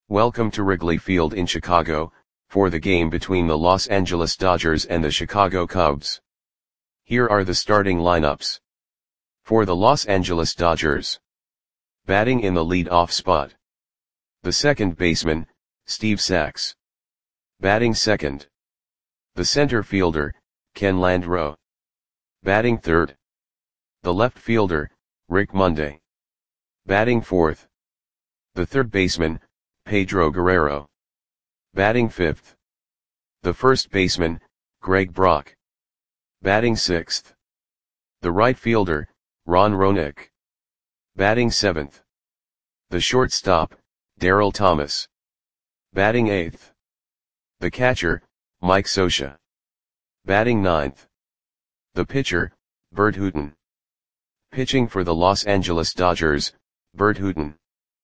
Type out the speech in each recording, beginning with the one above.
Welcome to Wrigley Field in Chicago, for the game between the Los Angeles Dodgers and the Chicago Cubs. Here are the starting lineups. For the Los Angeles Dodgers. Batting in the lead-off spot. The second baseman, Steve Sax. Batting second. The center fielder, Ken Landreaux. Batting third. The left fielder, Rick Monday. Batting fourth. The third baseman, Pedro Guerrero. Batting fifth. The first baseman, Greg Brock. Batting sixth. The right fielder, Ron Roenicke. Batting seventh. The shortstop, Darryl Thomas. Batting eighth. The catcher, Mike Scioscia. Batting ninth. The pitcher, Bert Hooton. Pitching for the Los Angeles Dodgers, Bert Hooton.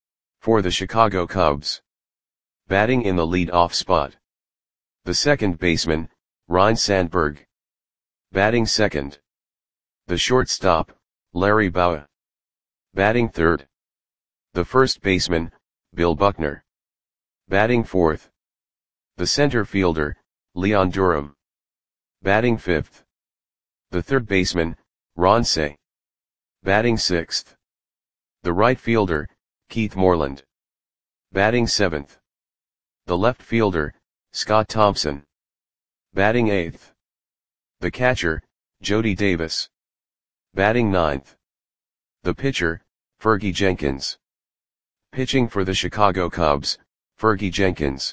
For the Chicago Cubs. Batting in the lead-off spot. The second baseman, Ryne Sandberg. Batting second. The shortstop, Larry Bowa. Batting third. The first baseman, Bill Buckner. Batting fourth. The center fielder, Leon Durham. Batting fifth. The third baseman, Ron Cey. Batting sixth. The right fielder, Keith Moreland. Batting seventh. The left fielder, Scott Thompson. Batting eighth. The catcher, Jody Davis. Batting ninth. The pitcher, Fergie Jenkins. Pitching for the Chicago Cubs, Fergie Jenkins.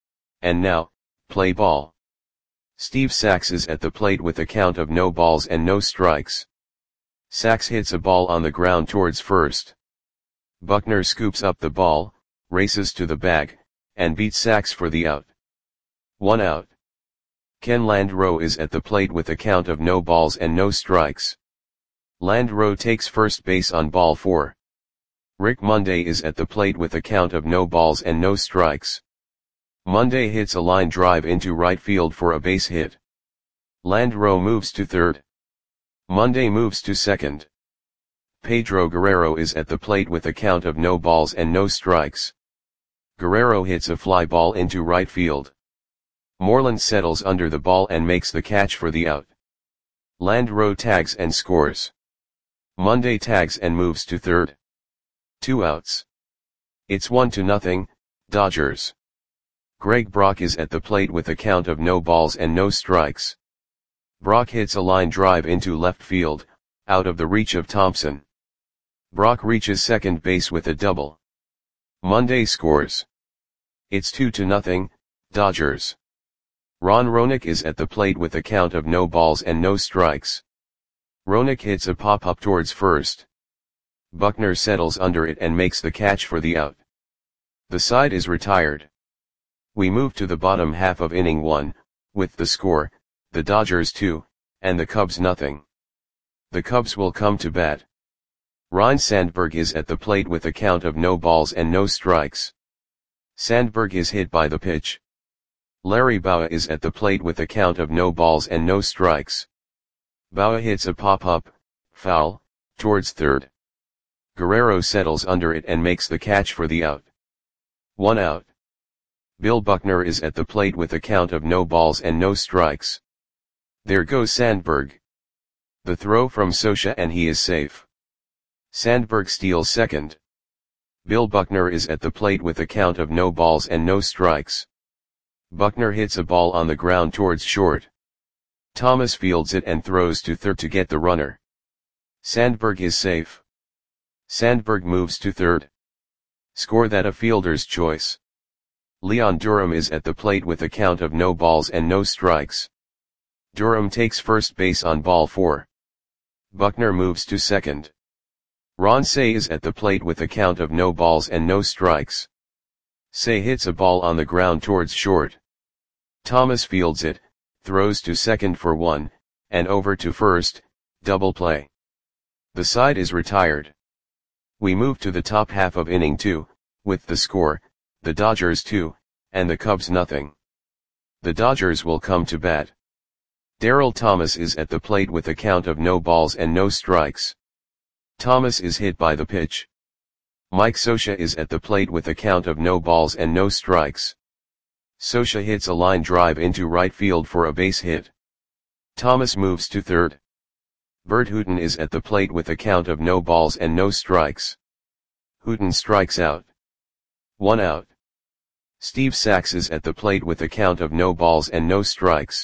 And now, play ball. Steve Sax is at the plate with a count of no balls and no strikes. Sax hits a ball on the ground towards first. Buckner scoops up the ball, races to the bag, and beats Sax for the out. 1 out. Ken Landreaux is at the plate with a count of no balls and no strikes. Landreaux takes first base on ball 4. Rick Monday is at the plate with a count of no balls and no strikes. Monday hits a line drive into right field for a base hit. Landreaux moves to third. Monday moves to second. Pedro Guerrero is at the plate with a count of no balls and no strikes. Guerrero hits a fly ball into right field. Moreland settles under the ball and makes the catch for the out. Landreaux tags and scores. Monday tags and moves to third. 2 outs. It's 1-0, Dodgers. Greg Brock is at the plate with a count of no balls and no strikes. Brock hits a line drive into left field, out of the reach of Thompson. Brock reaches second base with a double. Monday scores. It's 2-0, Dodgers. Ron Roenicke is at the plate with a count of no balls and no strikes. Roenicke hits a pop-up towards first. Buckner settles under it and makes the catch for the out. The side is retired. We move to the bottom half of inning 1, with the score, the Dodgers 2, and the Cubs nothing. The Cubs will come to bat. Ryne Sandberg is at the plate with a count of no balls and no strikes. Sandberg is hit by the pitch. Larry Bowa is at the plate with a count of no balls and no strikes. Bowa hits a pop-up, foul, towards third. Guerrero settles under it and makes the catch for the out. 1 out. Bill Buckner is at the plate with a count of no balls and no strikes. There goes Sandberg. The throw from Scioscia and he is safe. Sandberg steals second. Bill Buckner is at the plate with a count of no balls and no strikes. Buckner hits a ball on the ground towards short. Thomas fields it and throws to third to get the runner. Sandberg is safe. Sandberg moves to third. Score that a fielder's choice. Leon Durham is at the plate with a count of no balls and no strikes. Durham takes first base on ball 4. Buckner moves to second. Ron Cey is at the plate with a count of no balls and no strikes. Cey hits a ball on the ground towards short. Thomas fields it, throws to second for 1, and over to first, double play. The side is retired. We move to the top half of inning 2, with the score, the Dodgers 2, and the Cubs nothing. The Dodgers will come to bat. Darryl Thomas is at the plate with a count of no balls and no strikes. Thomas is hit by the pitch. Mike Scioscia is at the plate with a count of no balls and no strikes. Scioscia hits a line drive into right field for a base hit. Thomas moves to third. Bert Hooton is at the plate with a count of no balls and no strikes. Hooton strikes out. 1 out. Steve Sax is at the plate with a count of no balls and no strikes.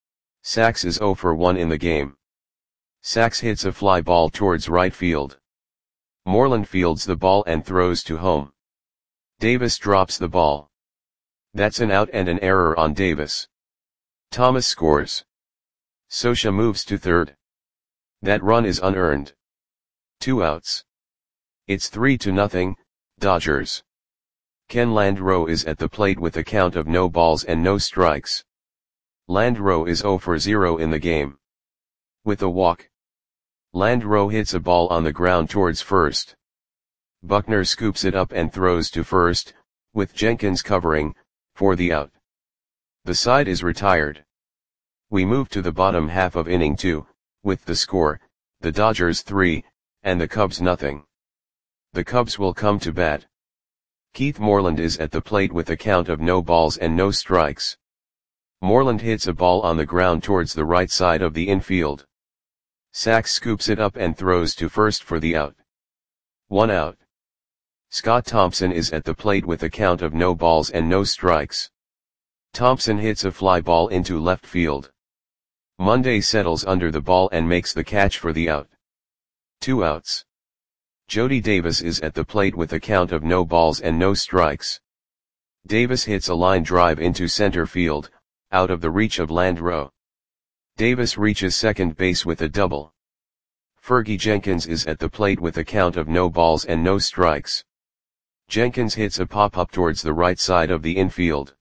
Sax is 0 for 1 in the game. Sax hits a fly ball towards right field. Moreland fields the ball and throws to home. Davis drops the ball. That's an out and an error on Davis. Thomas scores. Scioscia moves to third. That run is unearned. 2 outs. It's 3-0, Dodgers. Ken Landreaux is at the plate with a count of no balls and no strikes. Landreaux is 0 for 0 in the game. With a walk. Landreaux hits a ball on the ground towards first. Buckner scoops it up and throws to first, with Jenkins covering, for the out. The side is retired. We move to the bottom half of inning 2, with the score, the Dodgers 3, and the Cubs 0. The Cubs will come to bat. Keith Moreland is at the plate with a count of no balls and no strikes. Moreland hits a ball on the ground towards the right side of the infield. Sax scoops it up and throws to first for the out. 1 out. Scott Thompson is at the plate with a count of no balls and no strikes. Thompson hits a fly ball into left field. Monday settles under the ball and makes the catch for the out. 2 outs. Jody Davis is at the plate with a count of no balls and no strikes. Davis hits a line drive into center field, out of the reach of Landreaux. Davis reaches second base with a double. Fergie Jenkins is at the plate with a count of no balls and no strikes. Jenkins hits a pop-up towards the right side of the infield.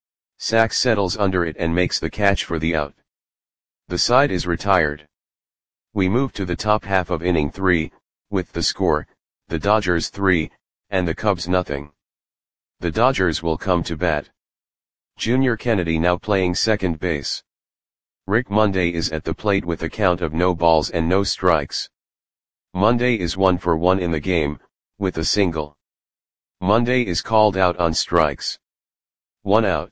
Sax settles under it and makes the catch for the out. The side is retired. We move to the top half of inning 3, with the score, the Dodgers 3, and the Cubs 0. The Dodgers will come to bat. Junior Kennedy now playing second base. Rick Monday is at the plate with a count of no balls and no strikes. Monday is 1 for 1 in the game, with a single. Monday is called out on strikes. 1 out.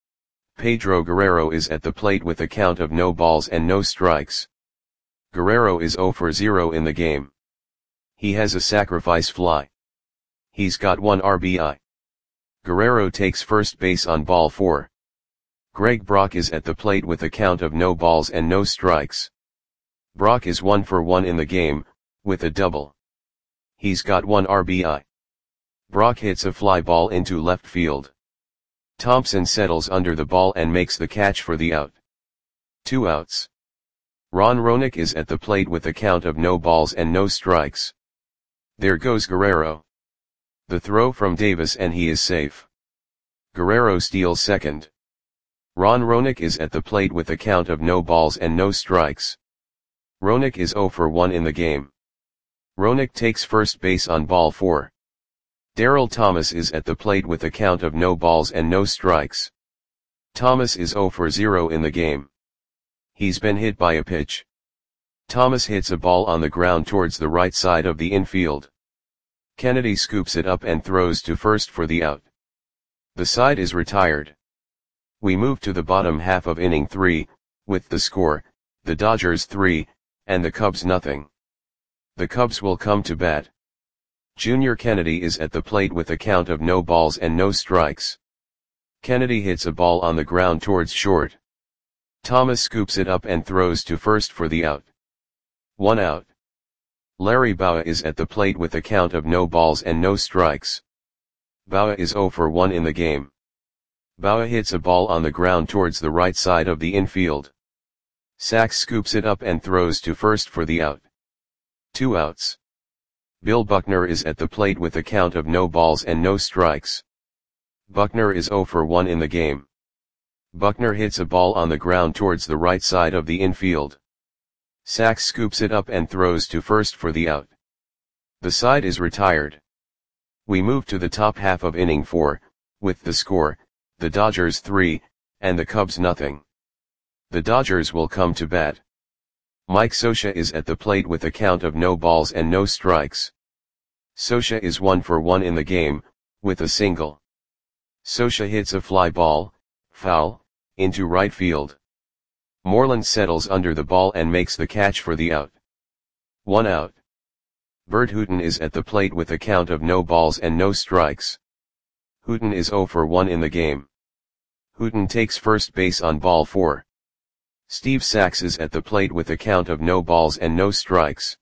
Pedro Guerrero is at the plate with a count of no balls and no strikes. Guerrero is 0 for 0 in the game. He has a sacrifice fly. He's got 1 RBI. Guerrero takes first base on ball 4. Greg Brock is at the plate with a count of no balls and no strikes. Brock is 1 for 1 in the game, with a double. He's got 1 RBI. Brock hits a fly ball into left field. Thompson settles under the ball and makes the catch for the out. 2 outs. Ron Roenick is at the plate with a count of no balls and no strikes. There goes Guerrero. The throw from Davis and he is safe. Guerrero steals second. Ron Roenick is at the plate with a count of no balls and no strikes. Roenick is 0 for 1 in the game. Roenick takes first base on ball 4. Darryl Thomas is at the plate with a count of no balls and no strikes. Thomas is 0 for 0 in the game. He's been hit by a pitch. Thomas hits a ball on the ground towards the right side of the infield. Kennedy scoops it up and throws to first for the out. The side is retired. We move to the bottom half of inning 3, with the score, the Dodgers 3, and the Cubs 0. The Cubs will come to bat. Junior Kennedy is at the plate with a count of no balls and no strikes. Kennedy hits a ball on the ground towards short. Thomas scoops it up and throws to first for the out. 1 out. Larry Bowa is at the plate with a count of no balls and no strikes. Bowa is 0 for 1 in the game. Bowa hits a ball on the ground towards the right side of the infield. Sax scoops it up and throws to first for the out. 2 outs. Bill Buckner is at the plate with a count of no balls and no strikes. Buckner is 0 for 1 in the game. Buckner hits a ball on the ground towards the right side of the infield. Sax scoops it up and throws to first for the out. The side is retired. We move to the top half of inning 4, with the score, the Dodgers 3, and the Cubs 0. The Dodgers will come to bat. Mike Scioscia is at the plate with a count of no balls and no strikes. Scioscia is 1 for 1 in the game, with a single. Scioscia hits a fly ball, foul, into right field. Moreland settles under the ball and makes the catch for the out. 1 out. Bert Hooton is at the plate with a count of no balls and no strikes. Hooton is 0 for 1 in the game. Hooton takes first base on ball 4. Steve Sax is at the plate with a count of no balls and no strikes.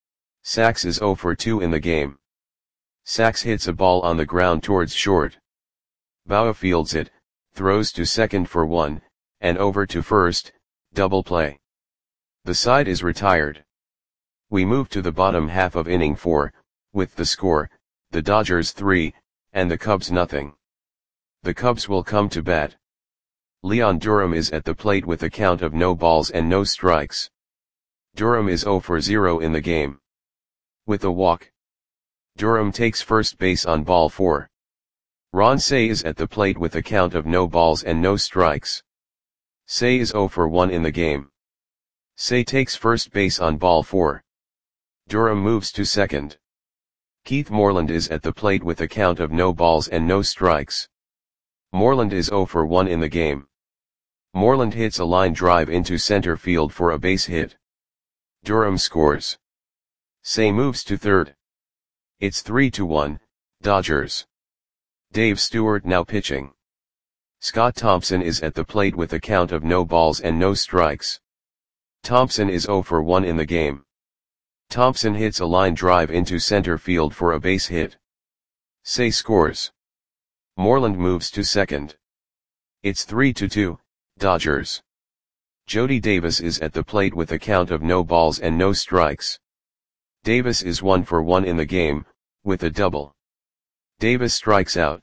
Sax is 0 for 2 in the game. Sax hits a ball on the ground towards short. Bauer fields it, throws to second for 1, and over to first, double play. The side is retired. We move to the bottom half of inning 4, with the score, the Dodgers 3, and the Cubs nothing. The Cubs will come to bat. Leon Durham is at the plate with a count of no balls and no strikes. Durham is 0 for 0 in the game. With a walk. Durham takes first base on ball 4. Ron Cey is at the plate with a count of no balls and no strikes. Cey is 0 for 1 in the game. Cey takes first base on ball 4. Durham moves to second. Keith Moreland is at the plate with a count of no balls and no strikes. Moreland is 0 for 1 in the game. Moreland hits a line drive into center field for a base hit. Durham scores. Cey moves to third. It's 3-1, Dodgers. Dave Stewart now pitching. Scott Thompson is at the plate with a count of no balls and no strikes. Thompson is 0 for 1 in the game. Thompson hits a line drive into center field for a base hit. Cey scores. Moreland moves to second. It's 3-2, Dodgers. Jody Davis is at the plate with a count of no balls and no strikes. Davis is 1 for 1 in the game, with a double. Davis strikes out.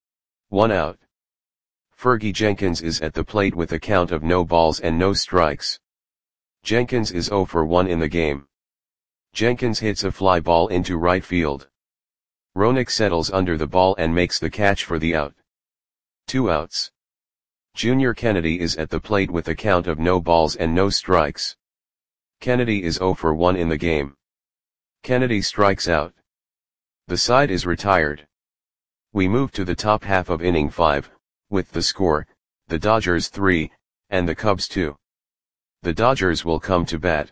1 out. Fergie Jenkins is at the plate with a count of no balls and no strikes. Jenkins is 0 for 1 in the game. Jenkins hits a fly ball into right field. Roenick settles under the ball and makes the catch for the out. 2 outs. Junior Kennedy is at the plate with a count of no balls and no strikes. Kennedy is 0 for 1 in the game. Kennedy strikes out. The side is retired. We move to the top half of inning 5, with the score, the Dodgers 3, and the Cubs 2. The Dodgers will come to bat.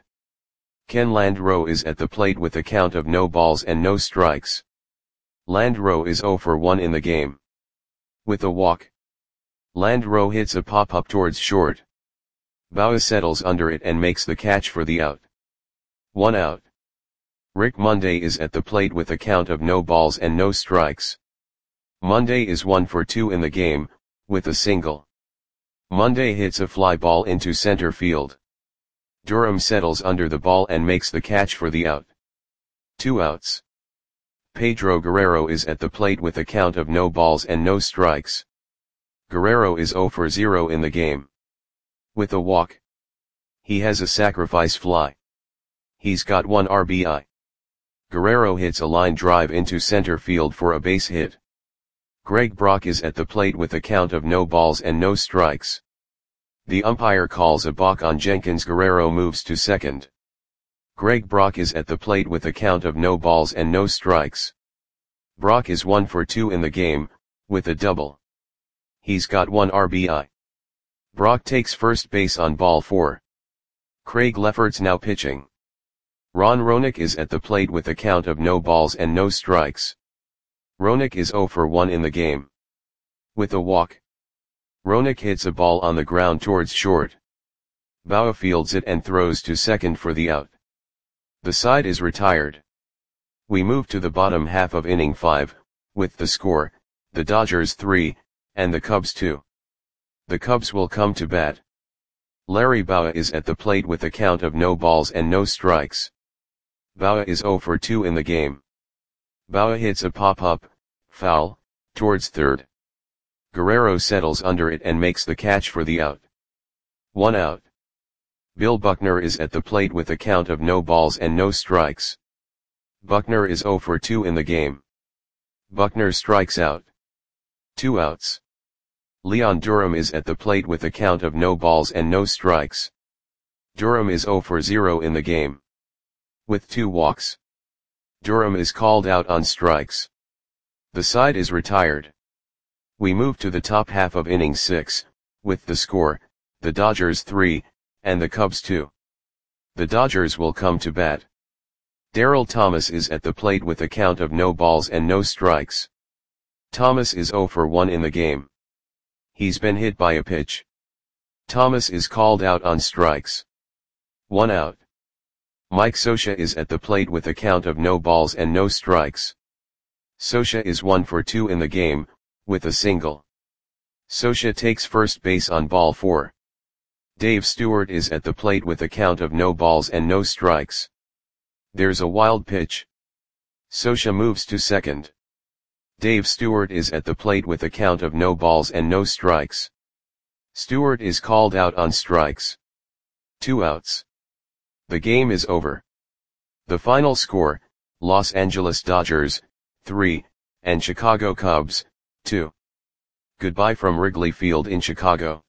Ken Landreaux is at the plate with a count of no balls and no strikes. Landreaux is 0 for 1 in the game. With a walk. Landreaux hits a pop-up towards short. Bauer settles under it and makes the catch for the out. 1 out. Rick Monday is at the plate with a count of no balls and no strikes. Monday is 1 for 2 in the game, with a single. Monday hits a fly ball into center field. Durham settles under the ball and makes the catch for the out. 2 outs. Pedro Guerrero is at the plate with a count of no balls and no strikes. Guerrero is 0 for 0 in the game. With a walk. He has a sacrifice fly. He's got 1 RBI. Guerrero hits a line drive into center field for a base hit. Greg Brock is at the plate with a count of no balls and no strikes. The umpire calls a balk on Jenkins. Guerrero moves to second. Greg Brock is at the plate with a count of no balls and no strikes. Brock is 1 for 2 in the game, with a double. He's got 1 RBI. Brock takes first base on ball 4. Craig Lefferts now pitching. Ron Roenick is at the plate with a count of no balls and no strikes. Roenick is 0 for 1 in the game. With a walk. Roenick hits a ball on the ground towards short. Bauer fields it and throws to second for the out. The side is retired. We move to the bottom half of inning 5, with the score, the Dodgers 3, and the Cubs 2. The Cubs will come to bat. Larry Bauer is at the plate with a count of no balls and no strikes. Bauer is 0 for 2 in the game. Bauer hits a pop-up, foul, towards third. Guerrero settles under it and makes the catch for the out. 1 out. Bill Buckner is at the plate with a count of no balls and no strikes. Buckner is 0 for 2 in the game. Buckner strikes out. 2 outs. Leon Durham is at the plate with a count of no balls and no strikes. Durham is 0 for 0 in the game. With 2 walks. Durham is called out on strikes. The side is retired. We move to the top half of inning 6, with the score, the Dodgers 3, and the Cubs 2. The Dodgers will come to bat. Darryl Thomas is at the plate with a count of no balls and no strikes. Thomas is 0 for 1 in the game. He's been hit by a pitch. Thomas is called out on strikes. 1 out. Mike Scioscia is at the plate with a count of no balls and no strikes. Scioscia is 1 for 2 in the game, with a single. Scioscia takes first base on ball 4. Dave Stewart is at the plate with a count of no balls and no strikes. There's a wild pitch. Scioscia moves to second. Dave Stewart is at the plate with a count of no balls and no strikes. Stewart is called out on strikes. 2 outs. The game is over. The final score, Los Angeles Dodgers, 3, and Chicago Cubs, 2. Goodbye from Wrigley Field in Chicago.